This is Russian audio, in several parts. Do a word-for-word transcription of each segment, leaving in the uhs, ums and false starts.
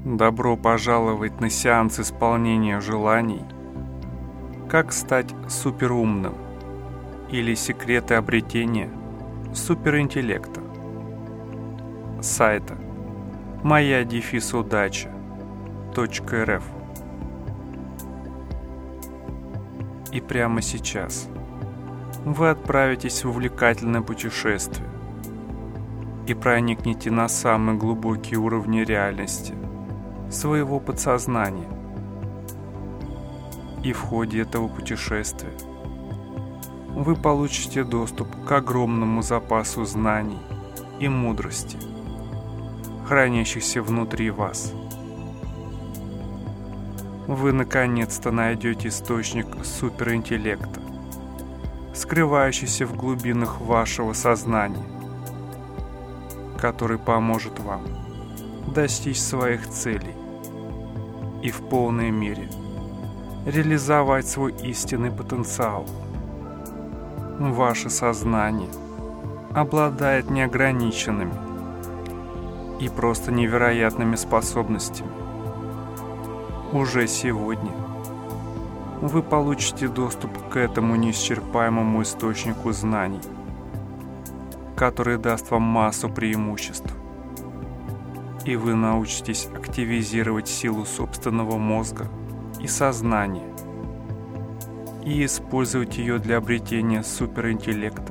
Добро пожаловать на сеанс исполнения желаний «Как стать суперумным» или «Секреты обретения суперинтеллекта» сайта моя дефис удача точка эр эф. И прямо сейчас вы отправитесь в увлекательное путешествие и проникнете на самые глубокие уровни реальности своего подсознания. И в ходе этого путешествия вы получите доступ к огромному запасу знаний и мудрости, хранящихся внутри вас. Вы наконец-то найдете источник суперинтеллекта, скрывающийся в глубинах вашего сознания, который поможет вам достичь своих целей и в полной мере реализовать свой истинный потенциал. Ваше сознание обладает неограниченными и просто невероятными способностями. Уже сегодня вы получите доступ к этому неисчерпаемому источнику знаний, который даст вам массу преимуществ. И вы научитесь активизировать силу собственного мозга и сознания и использовать ее для обретения суперинтеллекта,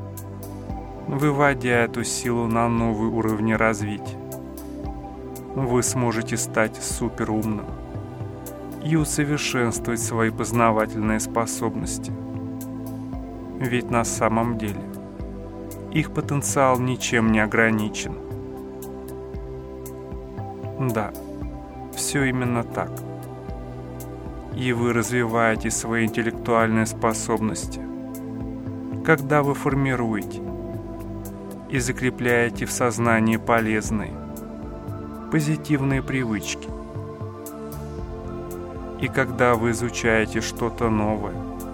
выводя эту силу на новые уровни развития. Вы сможете стать суперумным и усовершенствовать свои познавательные способности. Ведь на самом деле их потенциал ничем не ограничен. Да, все именно так. И вы развиваете свои интеллектуальные способности, когда вы формируете и закрепляете в сознании полезные, позитивные привычки. И когда вы изучаете что-то новое,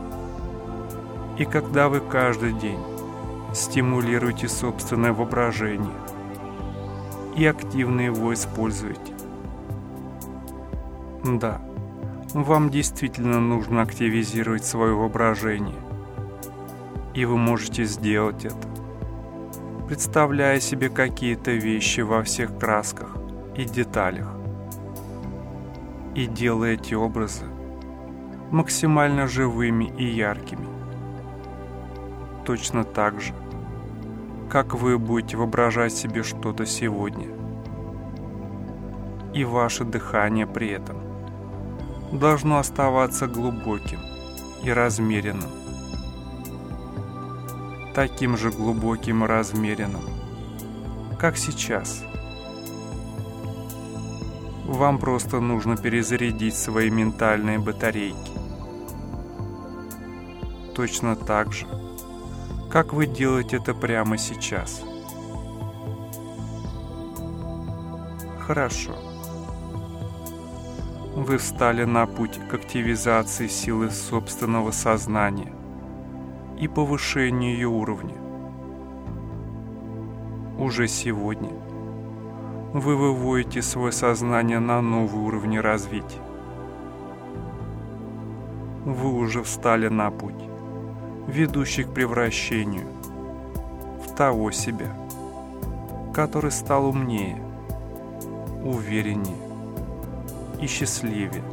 и когда вы каждый день стимулируете собственное воображение и активно его используете. Да, вам действительно нужно активизировать свое воображение, и вы можете сделать это, представляя себе какие-то вещи во всех красках и деталях, и делая эти образы максимально живыми и яркими. Точно так же, как вы будете воображать себе что-то сегодня. И ваше дыхание при этом должно оставаться глубоким и размеренным. Таким же глубоким и размеренным, как сейчас. Вам просто нужно перезарядить свои ментальные батарейки. Точно так же, как вы делаете это прямо сейчас. Хорошо. Вы встали на путь к активизации силы собственного сознания и повышению ее уровня. Уже сегодня вы выводите свое сознание на новые уровни развития. Вы уже встали на путь, ведущий к превращению в того себя, который стал умнее, увереннее и счастливее.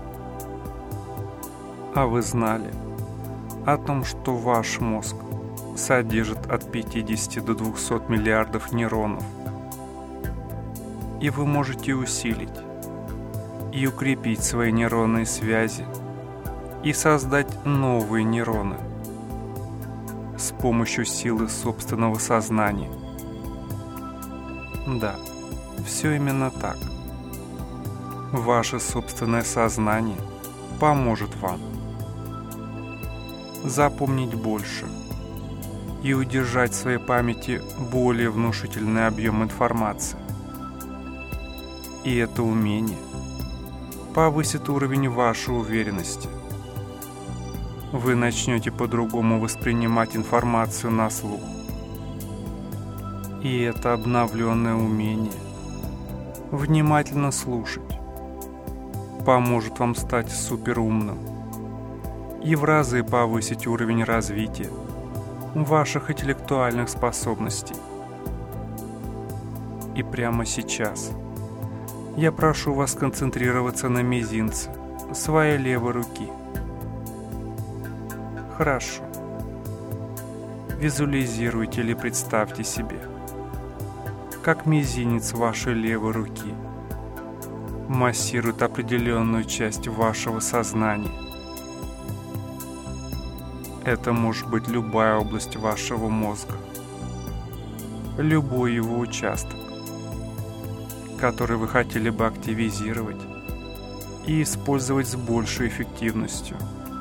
А вы знали о том, что ваш мозг содержит от пятидесяти до двухсот миллиардов нейронов, и вы можете усилить и укрепить свои нейронные связи и создать новые нейроны с помощью силы собственного сознания. Да, все именно так. Ваше собственное сознание поможет вам запомнить больше и удержать в своей памяти более внушительный объем информации. И это умение повысит уровень вашей уверенности. Вы начнете по-другому воспринимать информацию на слух. И это обновленное умение Внимательно слушать поможет вам стать суперумным и в разы повысить уровень развития ваших интеллектуальных способностей. И прямо сейчас я прошу вас сконцентрироваться на мизинце своей левой руки. Хорошо. Визуализируйте или представьте себе, как мизинец вашей левой руки массирует определенную часть вашего сознания. Это может быть любая область вашего мозга, любой его участок, который вы хотели бы активизировать и использовать с большей эффективностью.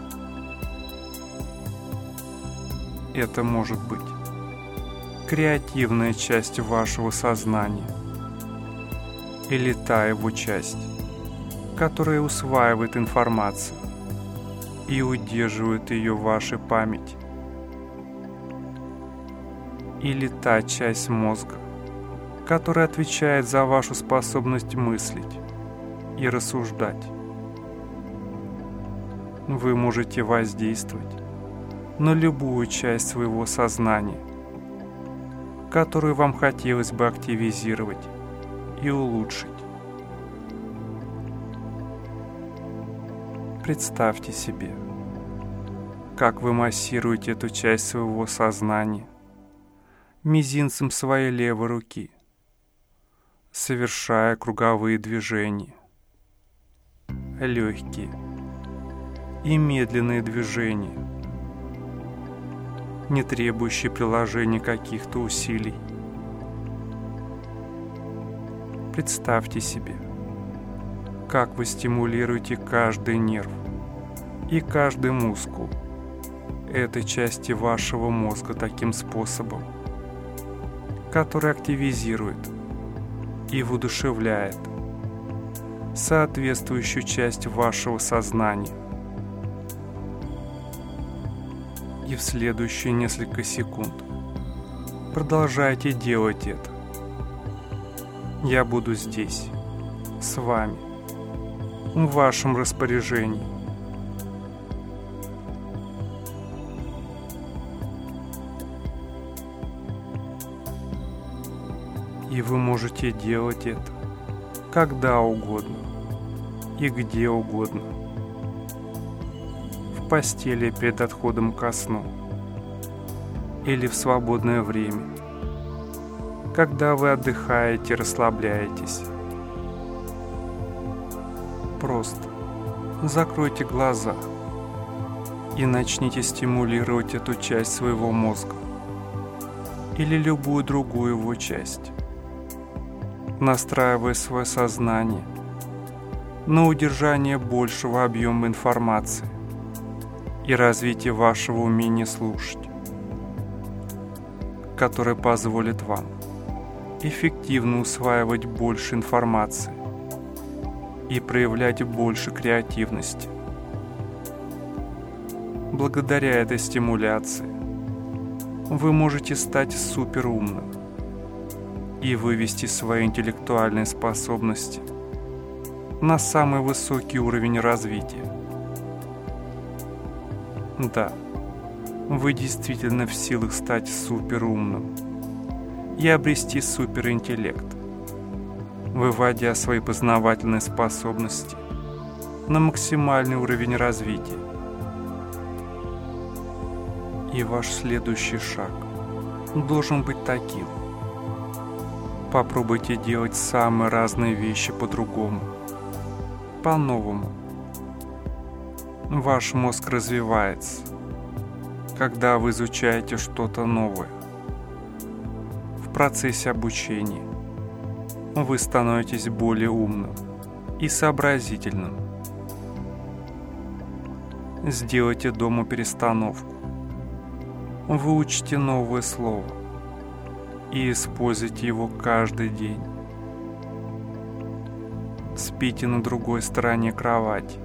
Это может быть креативная часть вашего сознания или та его часть, которая усваивает информацию и удерживает ее в вашей памяти, или та часть мозга, которая отвечает за вашу способность мыслить и рассуждать. Вы можете воздействовать на любую часть своего сознания, которую вам хотелось бы активизировать и улучшить. Представьте себе, как вы массируете эту часть своего сознания мизинцем своей левой руки, совершая круговые движения, легкие и медленные движения, не требующие приложения каких-то усилий. Представьте себе, как вы стимулируете каждый нерв и каждый мускул этой части вашего мозга таким способом, который активизирует и воодушевляет соответствующую часть вашего сознания. И в следующие несколько секунд продолжайте делать это. Я буду здесь, с вами, в вашем распоряжении. И вы можете делать это когда угодно и где угодно. В постели перед отходом ко сну или в свободное время, когда вы отдыхаете и расслабляетесь. Просто закройте глаза и начните стимулировать эту часть своего мозга или любую другую его часть, настраивая свое сознание на удержание большего объема информации и развитие вашего умения слушать, которое позволит вам эффективно усваивать больше информации и проявлять больше креативности. Благодаря этой стимуляции вы можете стать суперумным и вывести свои интеллектуальные способности на самый высокий уровень развития. Да, вы действительно в силах стать суперумным и обрести суперинтеллект, выводя свои познавательные способности на максимальный уровень развития. И ваш следующий шаг должен быть таким. Попробуйте делать самые разные вещи по-другому, по-новому. Ваш мозг развивается, когда вы изучаете что-то новое. В процессе обучения вы становитесь более умным и сообразительным. Сделайте дома перестановку. Выучите новое слово и используйте его каждый день. Спите на другой стороне кровати.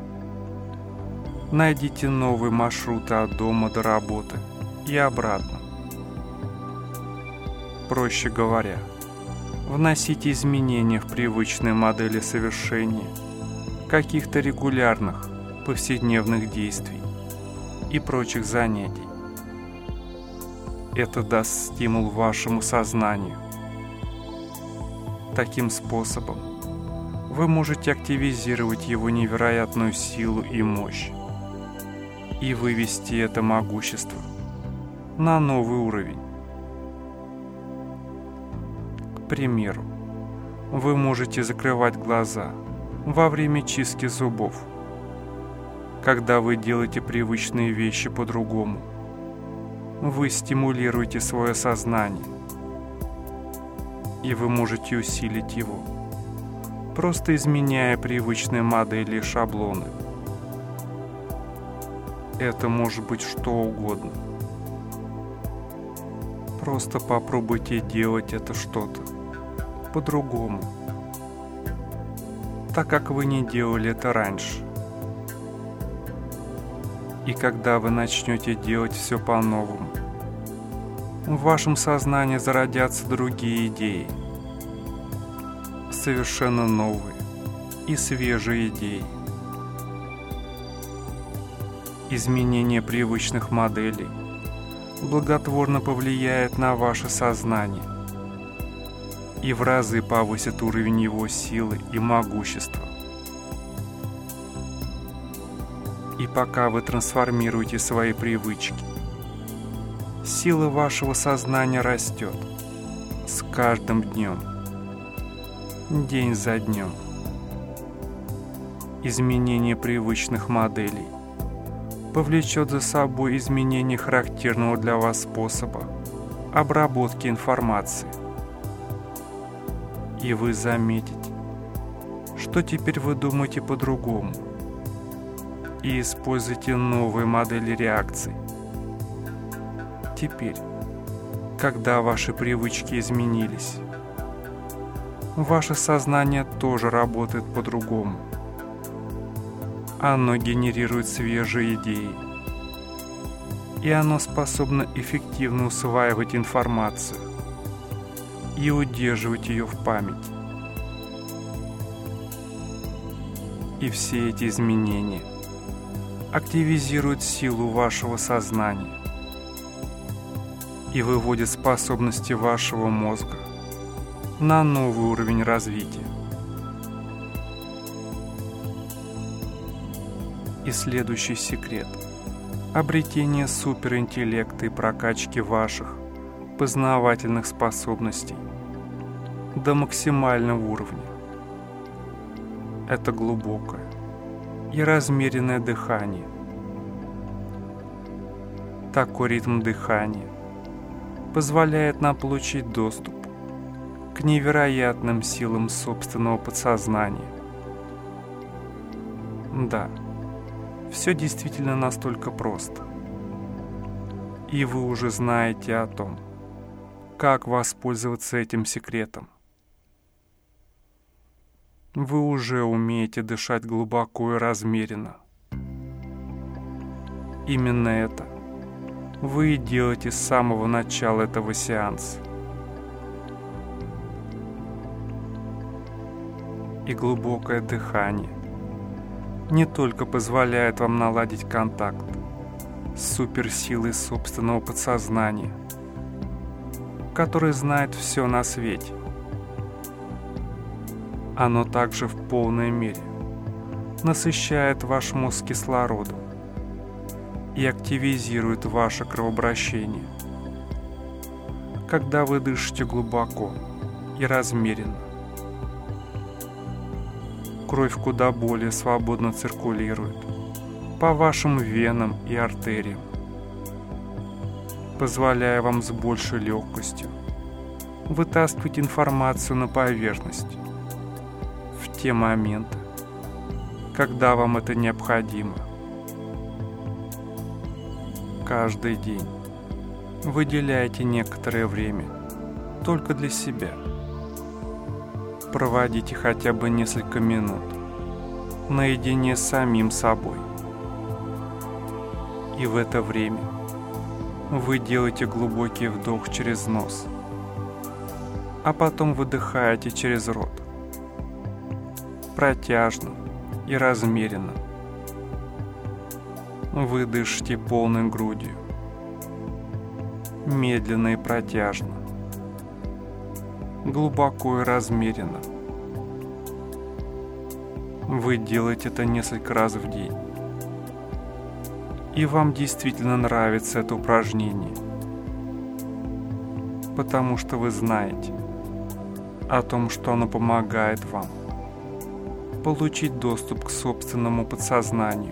Найдите новые маршруты от дома до работы и обратно. Проще говоря, вносите изменения в привычные модели совершения каких-то регулярных повседневных действий и прочих занятий. Это даст стимул вашему сознанию. Таким способом вы можете активизировать его невероятную силу и мощь и вывести это могущество на новый уровень. К примеру, вы можете закрывать глаза во время чистки зубов, когда вы делаете привычные вещи по-другому. Вы стимулируете свое сознание, и вы можете усилить его, просто изменяя привычные модели и шаблоны. Это может быть что угодно. Просто попробуйте делать это что-то по-другому, так как вы не делали это раньше. И когда вы начнете делать все по-новому, в вашем сознании зародятся другие идеи, совершенно новые и свежие идеи. Изменение привычных моделей благотворно повлияет на ваше сознание и в разы повысит уровень его силы и могущества. И пока вы трансформируете свои привычки, сила вашего сознания растет с каждым днем, день за днем. Изменение привычных моделей повлечет за собой изменение характерного для вас способа обработки информации. И вы заметите, что теперь вы думаете по-другому и используйте новые модели реакций. Теперь, когда ваши привычки изменились, ваше сознание тоже работает по-другому. Оно генерирует свежие идеи, и оно способно эффективно усваивать информацию и удерживать ее в памяти. И все эти изменения активизируют силу вашего сознания и выводят способности вашего мозга на новый уровень развития. И следующий секрет – обретение суперинтеллекта и прокачки ваших познавательных способностей до максимального уровня. Это глубокое и размеренное дыхание. Такой ритм дыхания позволяет нам получить доступ к невероятным силам собственного подсознания. Да, все действительно настолько просто. И вы уже знаете о том, как воспользоваться этим секретом. Вы уже умеете дышать глубоко и размеренно. Именно это вы и делаете с самого начала этого сеанса. И глубокое дыхание не только позволяет вам наладить контакт с суперсилой собственного подсознания, который знает все на свете. Оно также в полной мере насыщает ваш мозг кислородом и активизирует ваше кровообращение, когда вы дышите глубоко и размеренно. Кровь куда более свободно циркулирует по вашим венам и артериям, позволяя вам с большей легкостью вытаскивать информацию на поверхность в те моменты, когда вам это необходимо. Каждый день выделяйте некоторое время только для себя. Проводите хотя бы несколько минут наедине с самим собой. И в это время вы делаете глубокий вдох через нос а потом выдыхаете через рот. Протяжно и размеренно. Вы дышите полной грудью. Медленно и протяжно. Глубоко и размеренно. Вы делаете это несколько раз в день. И вам действительно нравится это упражнение, потому что вы знаете о том, что оно помогает вам получить доступ к собственному подсознанию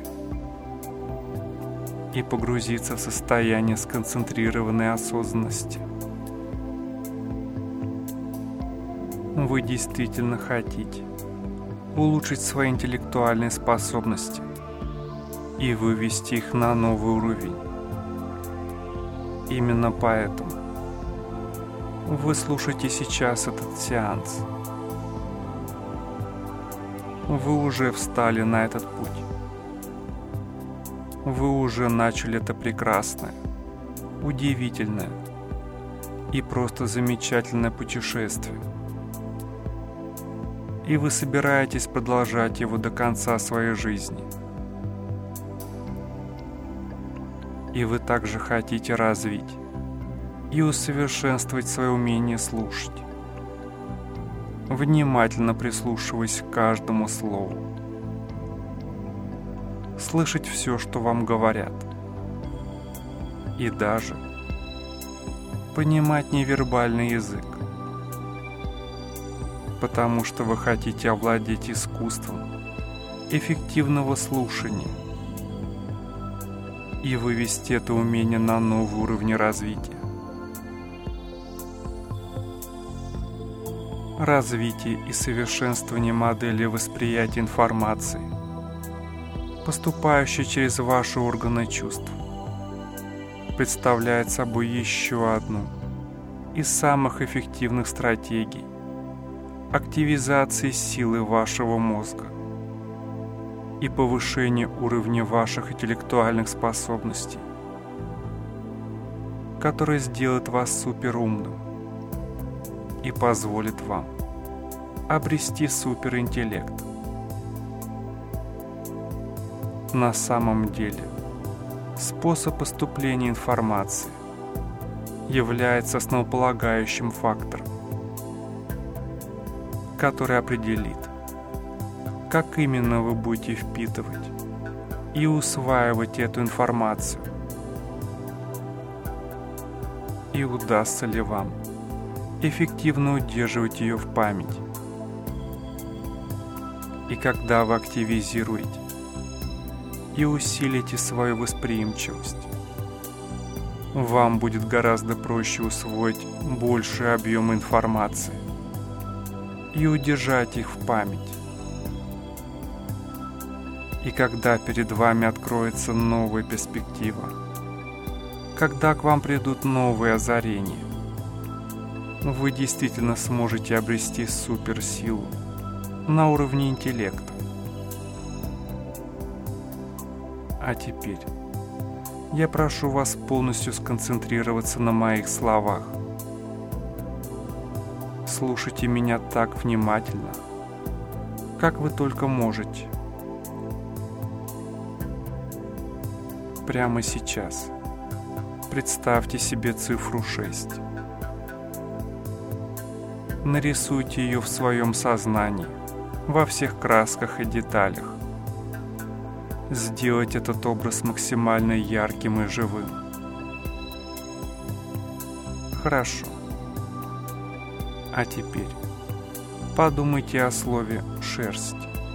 и погрузиться в состояние сконцентрированной осознанности. Вы действительно хотите улучшить свои интеллектуальные способности и вывести их на новый уровень. Именно поэтому вы слушаете сейчас этот сеанс. Вы уже встали на этот путь. Вы уже начали это прекрасное, удивительное и просто замечательное путешествие. И вы собираетесь продолжать его до конца своей жизни. И вы также хотите развить и усовершенствовать свое умение слушать, внимательно прислушиваясь к каждому слову, слышать все, что вам говорят, и даже понимать невербальный язык, потому что вы хотите овладеть искусством эффективного слушания и вывести это умение на новый уровень развития. Развитие и совершенствование модели восприятия информации, поступающей через ваши органы чувств, представляет собой еще одну из самых эффективных стратегий активизации силы вашего мозга и повышения уровня ваших интеллектуальных способностей, которая сделает вас суперумным и позволит вам обрести суперинтеллект. На самом деле, способ поступления информации является основополагающим фактором, который определит, как именно вы будете впитывать и усваивать эту информацию, и удастся ли вам эффективно удерживать ее в памяти. И когда вы активизируете и усилите свою восприимчивость, вам будет гораздо проще усвоить больший объем информации и удержать их в памяти. И когда перед вами откроется новая перспектива, когда к вам придут новые озарения, вы действительно сможете обрести суперсилу на уровне интеллекта. А теперь я прошу вас полностью сконцентрироваться на моих словах. Слушайте меня так внимательно, как вы только можете. Прямо сейчас представьте себе цифру шесть. Нарисуйте ее в своем сознании, во всех красках и деталях. Сделайте этот образ максимально ярким и живым. Хорошо. А теперь подумайте о слове «шерсть».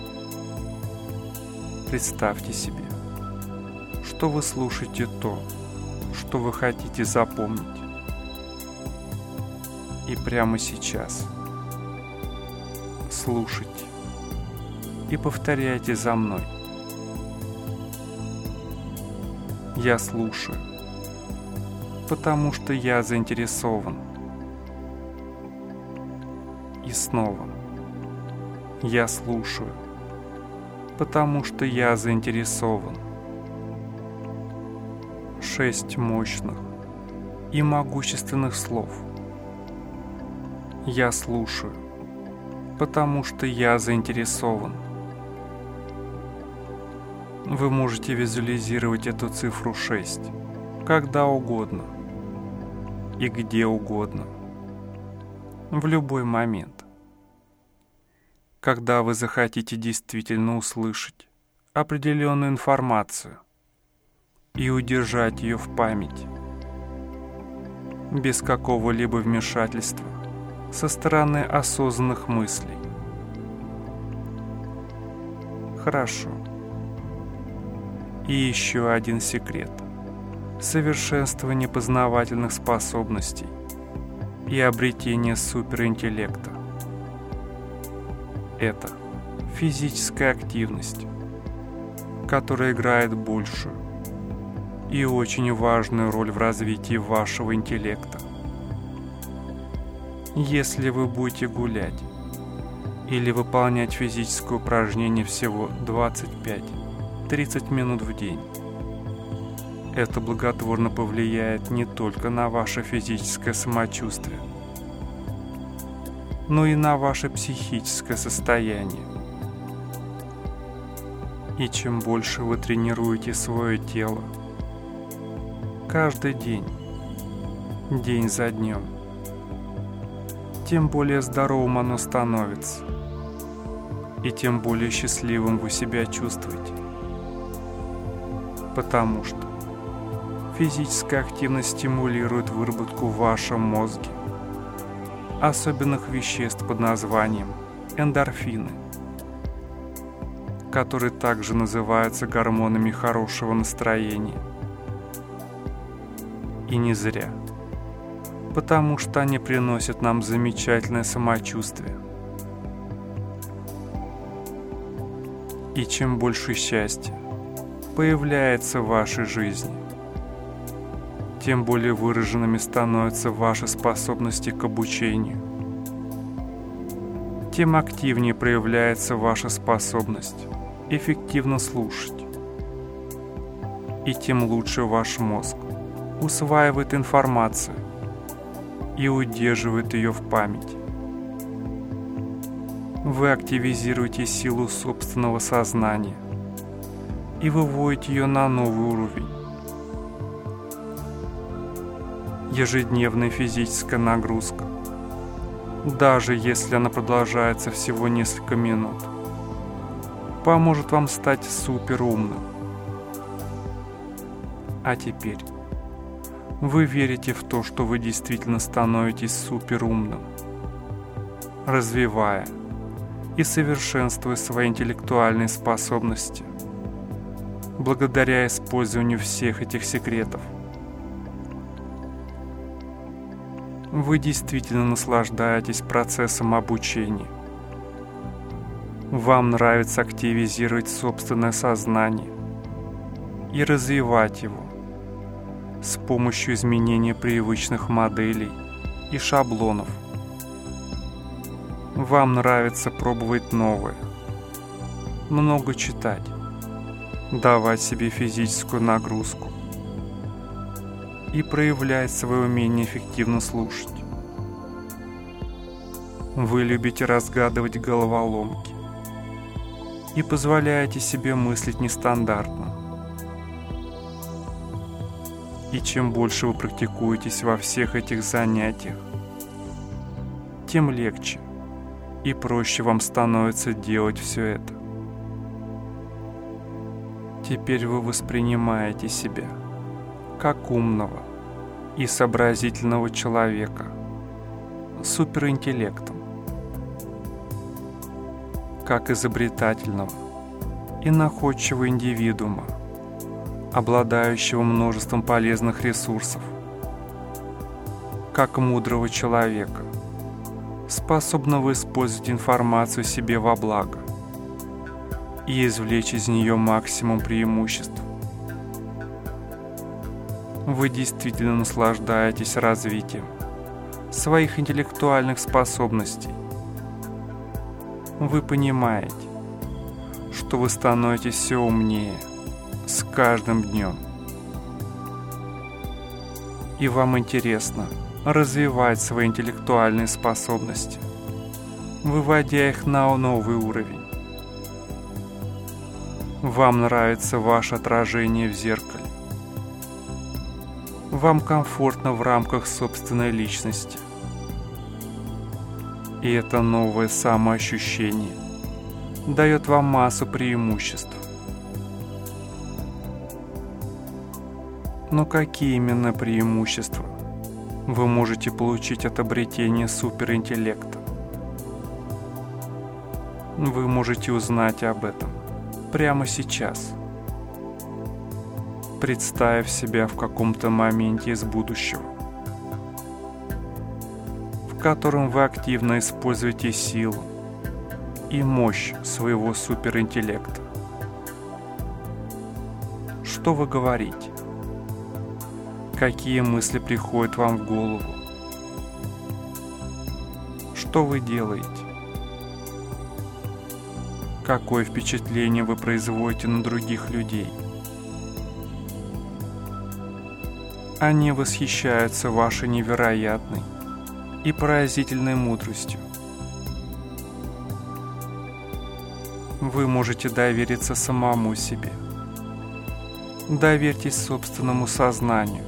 Представьте себе, что вы слушаете то, что вы хотите запомнить. И прямо сейчас слушайте и повторяйте за мной. Я слушаю, потому что я заинтересован. И снова. Я слушаю, потому что я заинтересован. Шесть мощных и могущественных слов, Я слушаю, потому что я заинтересован. Вы можете визуализировать эту цифру шесть когда угодно и где угодно, в любой момент, когда вы захотите действительно услышать определенную информацию и удержать ее в памяти, без какого-либо вмешательства со стороны осознанных мыслей. Хорошо. И еще один секрет – совершенствование познавательных способностей и обретение суперинтеллекта. Это физическая активность, которая играет большую и очень важную роль в развитии вашего интеллекта. Если вы будете гулять или выполнять физическое упражнение всего двадцать пять - тридцать минут в день, это благотворно повлияет не только на ваше физическое самочувствие, но и на ваше психическое состояние. И чем больше вы тренируете свое тело, каждый день, день за днем, тем более здоровым оно становится, и тем более счастливым вы себя чувствуете. Потому что физическая активность стимулирует выработку в вашем мозге особенных веществ под названием эндорфины, которые также называются гормонами хорошего настроения. И не зря, потому что они приносят нам замечательное самочувствие. И чем больше счастья появляется в вашей жизни, тем более выраженными становятся ваши способности к обучению, тем активнее проявляется ваша способность эффективно слушать, и тем лучше ваш мозг усваивает информацию и удерживает ее в памяти. Вы активизируете силу собственного сознания и выводите ее на новый уровень. Ежедневная физическая нагрузка, даже если она продолжается всего несколько минут, поможет вам стать суперумным. А теперь вы верите в то, что вы действительно становитесь суперумным, развивая и совершенствуя свои интеллектуальные способности, благодаря использованию всех этих секретов. Вы действительно наслаждаетесь процессом обучения. Вам нравится активизировать собственное сознание и развивать его с помощью изменения привычных моделей и шаблонов. Вам нравится пробовать новое, много читать, давать себе физическую нагрузку и проявлять свое умение эффективно слушать. Вы любите разгадывать головоломки и позволяете себе мыслить нестандартно. И чем больше вы практикуетесь во всех этих занятиях, тем легче и проще вам становится делать все это. Теперь вы воспринимаете себя как умного и сообразительного человека с суперинтеллектом, как изобретательного и находчивого индивидуума, обладающего множеством полезных ресурсов, как мудрого человека, способного использовать информацию себе во благо и извлечь из нее максимум преимуществ. Вы действительно наслаждаетесь развитием своих интеллектуальных способностей. Вы понимаете, что вы становитесь все умнее с каждым днем. И вам интересно развивать свои интеллектуальные способности, выводя их на новый уровень. Вам нравится ваше отражение в зеркале. Вам комфортно в рамках собственной личности. И это новое самоощущение дает вам массу преимуществ. Но какие именно преимущества вы можете получить от обретения суперинтеллекта? Вы можете узнать об этом прямо сейчас, представив себя в каком-то моменте из будущего, в котором вы активно используете силу и мощь своего суперинтеллекта. Что вы говорите? Какие мысли приходят вам в голову? Что вы делаете? Какое впечатление вы производите на других людей? Они восхищаются вашей невероятной и поразительной мудростью. Вы можете довериться самому себе. Доверьтесь собственному сознанию.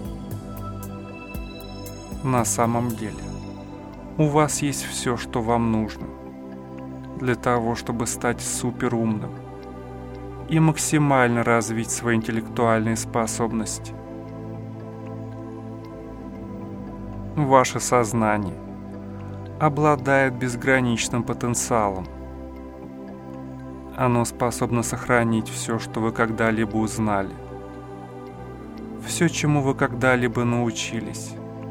На самом деле, у вас есть все, что вам нужно для того, чтобы стать суперумным и максимально развить свои интеллектуальные способности. Ваше сознание обладает безграничным потенциалом. Оно способно сохранить все, что вы когда-либо узнали, все, чему вы когда-либо научились.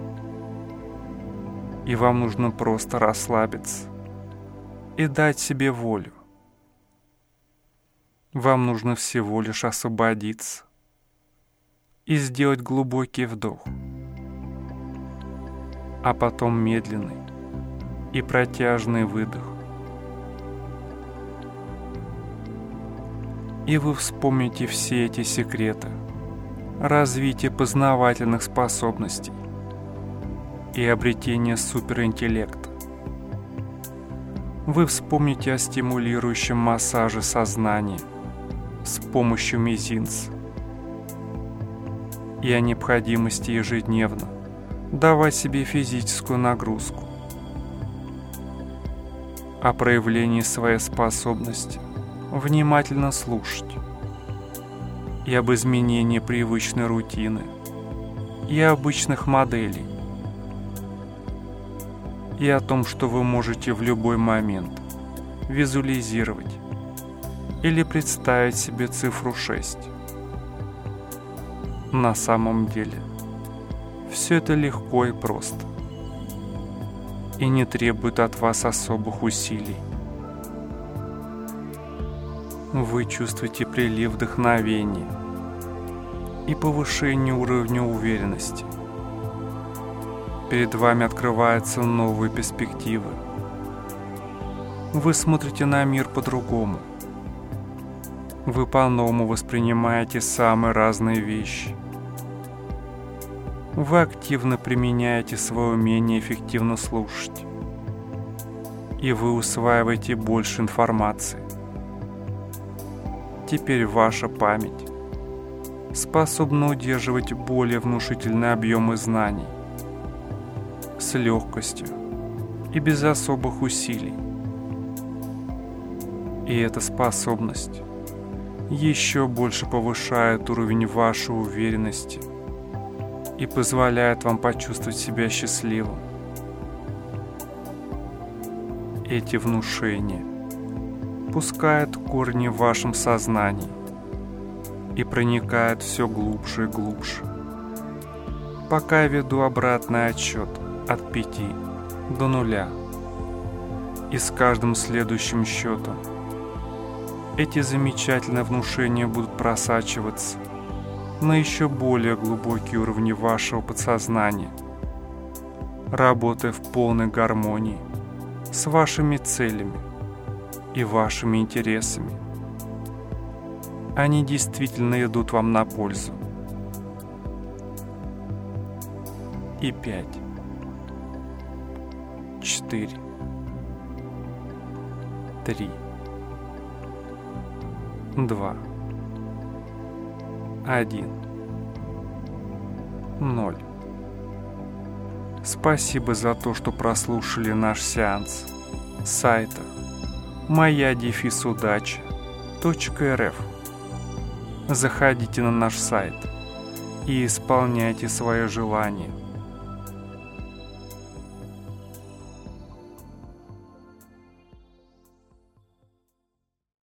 И вам нужно просто расслабиться и дать себе волю. Вам нужно всего лишь освободиться и сделать глубокий вдох, а потом медленный и протяжный выдох. И вы вспомните все эти секреты развития познавательных способностей и обретения суперинтеллекта. Вы вспомните о стимулирующем массаже сознания с помощью мизинца и о необходимости ежедневно давать себе физическую нагрузку, о проявлении своей способности внимательно слушать и об изменении привычной рутины и обычных моделей, и о том, что вы можете в любой момент визуализировать или представить себе цифру шесть. На самом деле, все это легко и просто, и не требует от вас особых усилий. Вы чувствуете прилив вдохновения и повышение уровня уверенности. Перед вами открываются новые перспективы. Вы смотрите на мир по-другому. Вы по-новому воспринимаете самые разные вещи. Вы активно применяете свое умение эффективно слушать. И вы усваиваете больше информации. Теперь ваша память способна удерживать более внушительные объемы знаний с легкостью и без особых усилий. И эта способность еще больше повышает уровень вашей уверенности и позволяет вам почувствовать себя счастливым. Эти внушения пускают корни в вашем сознании и проникают все глубже и глубже, пока я веду обратный отсчет от пяти до нуля. И с каждым следующим счетом эти замечательные внушения будут просачиваться на еще более глубокие уровни вашего подсознания, работая в полной гармонии с вашими целями и вашими интересами. Они действительно идут вам на пользу. И пять. четыре, три, два, один, ноль. Спасибо за то, что прослушали наш сеанс. С сайта моя дефис удача точка эр эф. Заходите на наш сайт и исполняйте свое желание.